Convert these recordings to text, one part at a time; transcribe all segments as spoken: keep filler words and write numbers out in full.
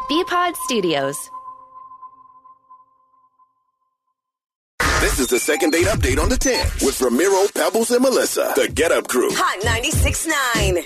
B-Pod Studios. This is the second date update on the tenth with Ramiro, Pebbles, and Melissa. The Get Up Crew. Hot ninety-six point nine.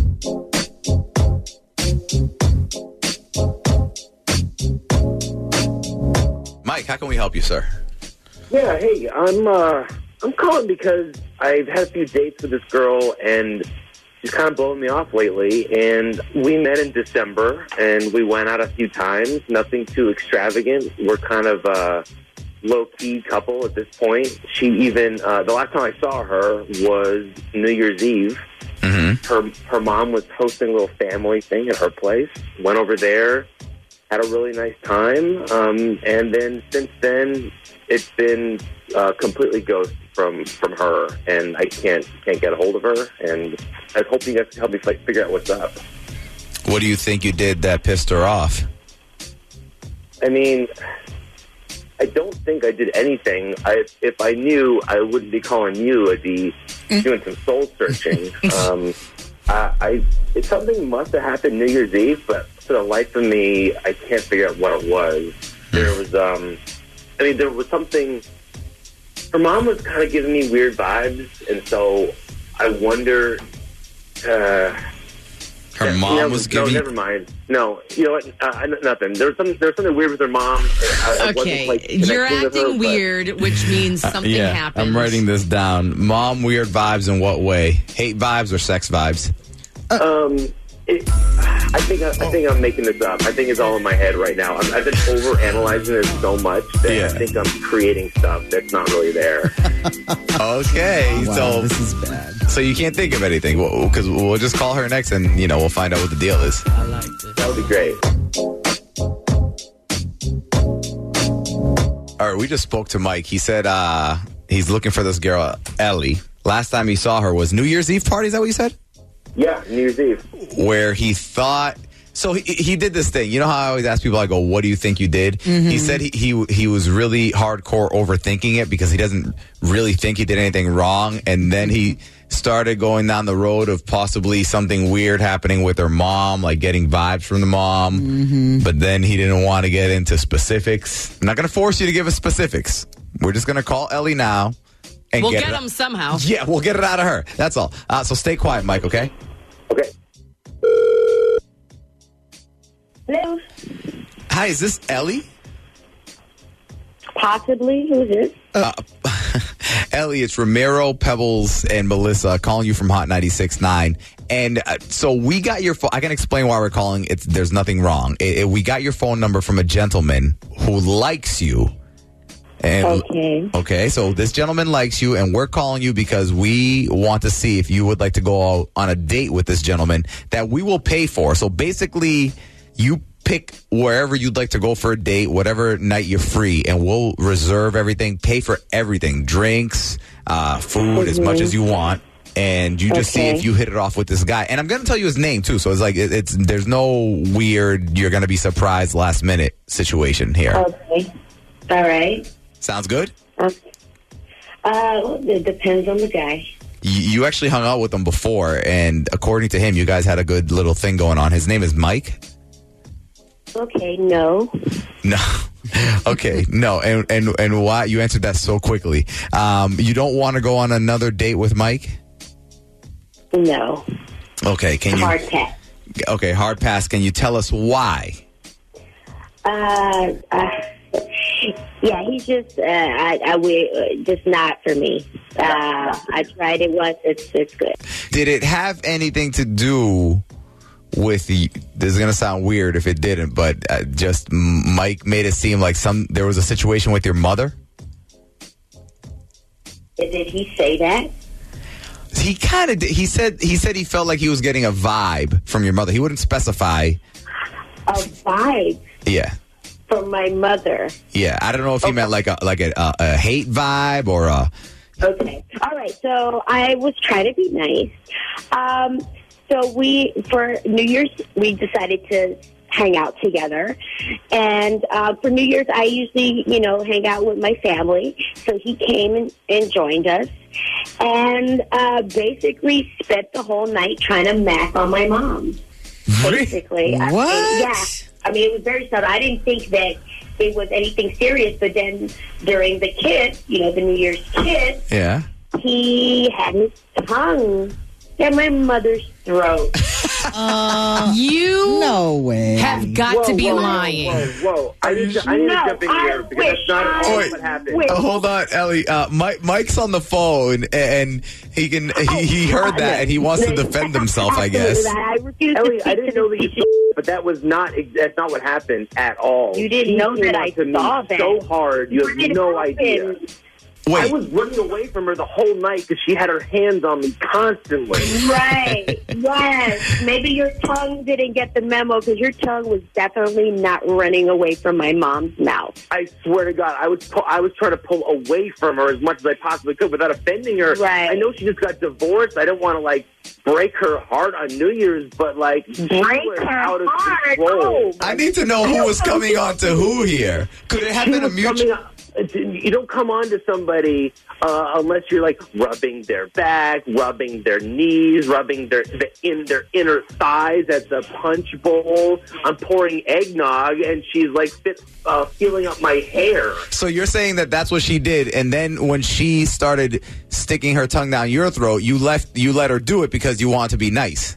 Mike, how can we help you, sir? Yeah, hey, I'm uh, I'm calling because I've had a few dates with this girl, and she's kind of blowing me off lately. And we met in December, and we went out a few times. Nothing too extravagant. We're kind of a low-key couple at this point. She even, uh, the last time I saw her was New Year's Eve. Mm-hmm. Her her mom was hosting a little family thing at her place. Went over there, had a really nice time, um, and then since then, it's been uh, completely ghost from, from her, and I can't can't get a hold of her. And I was hoping you guys could help me f- figure out what's up. What do you think you did that pissed her off? I mean, I don't think I did anything. I, if I knew, I wouldn't be calling you. I'd be doing some soul searching. um, I, I it's something must have happened New Year's Eve, but for the life of me, I can't figure out what it was. There was, um, I mean, there was something. Her mom was kind of giving me weird vibes, and so I wonder. Uh, Her Yeah, mom no, was giving... No, never mind. No, you know what? Uh, nothing. There was, some, there was something weird with her mom. I, I Okay, like, you're connecting with acting her, weird, which means something Uh, yeah, happened. I'm writing this down. Mom, weird vibes in what way? Hate vibes or sex vibes? But, um, it, I think I, I think I'm making this up. I think it's all in my head right now. I'm, I've been over analyzing it so much that Yeah. I think I'm creating stuff that's not really there. Okay, Wow, so this is bad. so you can't think of anything because we'll just call her next and you know we'll find out what the deal is. I like this. That would be great. All right, we just spoke to Mike. He said uh, he's looking for this girl Ellie. Last time he saw her was New Year's Eve party. Is that what you said? Yeah, New Year's Eve. Where he thought. So he, he did this thing. You know how I always ask people, I go, what do you think you did? Mm-hmm. He said he, he he was really hardcore overthinking it because he doesn't really think he did anything wrong. And then he started going down the road of possibly something weird happening with her mom, like getting vibes from the mom. Mm-hmm. But then he didn't want to get into specifics. I'm not going to force you to give us specifics. We're just going to call Ellie now. And We'll get, get it him somehow. Yeah, we'll get it out of her. That's all. Uh, so stay quiet, Mike, okay? Okay. Hello? Hi, is this Ellie? Possibly. Who's this? Uh, Ellie, it's Ramiro, Pebbles, and Melissa calling you from Hot ninety-six point nine. And uh, so we got your phone. I can explain why we're calling. It's There's nothing wrong. It, it, we got your phone number from a gentleman who likes you. And, Okay. Okay, so this gentleman likes you, and we're calling you because we want to see if you would like to go out on a date with this gentleman that we will pay for. So basically, you pick wherever you'd like to go for a date, whatever night you're free, and we'll reserve everything, pay for everything, drinks, uh, food, as much as you want. And you just see Okay. if you hit it off with this guy. And I'm going to tell you his name, too. So it's like, it, it's there's no weird, you're going to be surprised last minute situation here. Okay. All right. Sounds good? Okay. Uh, it depends on the guy. You, you actually hung out with him before, and according to him, you guys had a good little thing going on. His name is Mike? Okay, no. No. Okay, no. And, and, and why? You answered that so quickly. Um, you don't want to go on another date with Mike? No. Okay, can you... Hard pass. Okay, hard pass. Can you tell us why? Uh, uh, yeah, he's just, uh, I, I, we, uh, just not for me. Uh, I tried it once. It's, it's good. Did it have anything to do with the... This is going to sound weird if it didn't, but uh, just Mike made it seem like some there was a situation with your mother? Did he say that? He kind of he said he said he felt like he was getting a vibe from your mother. He wouldn't specify. A vibe Yeah. from my mother. Yeah, I don't know if he meant like a like a, a, a hate vibe or a... Okay. All right. So I was trying to be nice. Um, so we, for New Year's, we decided to hang out together. And uh, for New Year's, I usually, you know, hang out with my family. So he came and, and joined us. And uh, basically spent the whole night trying to mac on my mom. Basically. I- What? yeah. I mean, it was very subtle. I didn't think that it was anything serious, but then during the kiss, you know, the New Year's kiss, Yeah. he had his tongue at my mother's throat. Uh, You no way. have got Whoa, to be whoa, lying. Whoa, whoa, whoa. I need to, I need No, to jump in I here because wish that's not at I all Wait. what happened. wish. Uh, hold on, Ellie. Uh, Mike, Mike's on the phone, and he can. He, he heard that, and he wants to defend himself. I guess. I refuse to Ellie, speak I to didn't know this that you piece saw, but that was not, ex- that's not what happened at all. You didn't She know came that on I to me saw that. so hard, you have It no happened. idea. I Wait. was running away from her the whole night because she had her hands on me constantly. Right. Yes. Maybe your tongue didn't get the memo because your tongue was definitely not running away from my mom's mouth. I swear to God, I was pu- I was trying to pull away from her as much as I possibly could without offending her. Right. I know she just got divorced. I don't want to like break her heart on New Year's, but like she Break was her out of heart. control. Oh, I need to know who was coming on to who here. Could it have She been a was coming mutual? on- You don't come on to somebody uh, unless you're like rubbing their back, rubbing their knees, rubbing their the, in their inner thighs at the punch bowl. I'm pouring eggnog, and she's like fit, uh, feeling up my hair. So you're saying that that's what she did, and then when she started sticking her tongue down your throat, you left. You let her do it because you want to be nice.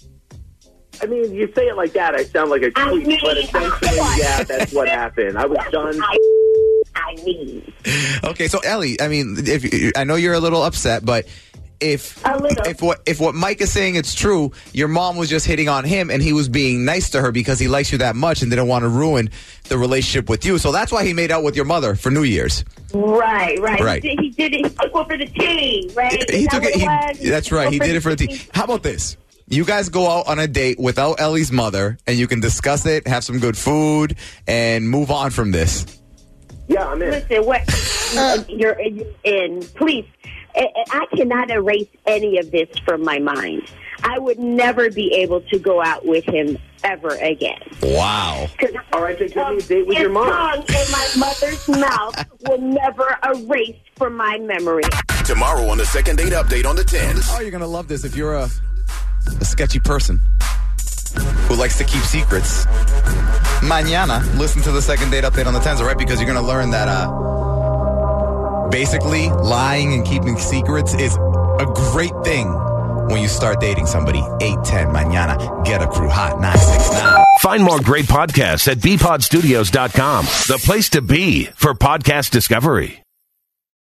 I mean, you say it like that, I sound like a I creep, mean, but essentially, yeah, that's what happened. I was done. I, I mean, Okay, so Ellie, I mean, if I know you're a little upset, but if A little. if what if what Mike is saying it's true, your mom was just hitting on him, and he was being nice to her because he likes you that much and didn't want to ruin the relationship with you. So that's why he made out with your mother for New Year's. right, right. Right. He did, he did it. He took one for the team, right? He Is that took what it. He, was? that's right. One He did it for the team. How about this? You guys go out on a date without Ellie's mother, and you can discuss it, have some good food, and move on from this. Yeah, I'm in. Listen, what you're, you're in? Please, I, I cannot erase any of this from my mind. I would never be able to go out with him ever again. Wow. All right, then give me a date with His your mom. tongue in my mother's mouth will never erase from my memory. Tomorrow on the second date update on the tens. Oh, you're going to love this if you're a, a sketchy person who likes to keep secrets. Mañana, listen to the second date update on the tens, all right? Because you're going to learn that uh, basically lying and keeping secrets is a great thing when you start dating somebody. eight ten Mañana. Get a crew hot nine six nine. Find more great podcasts at b pod studios dot com, the place to be for podcast discovery.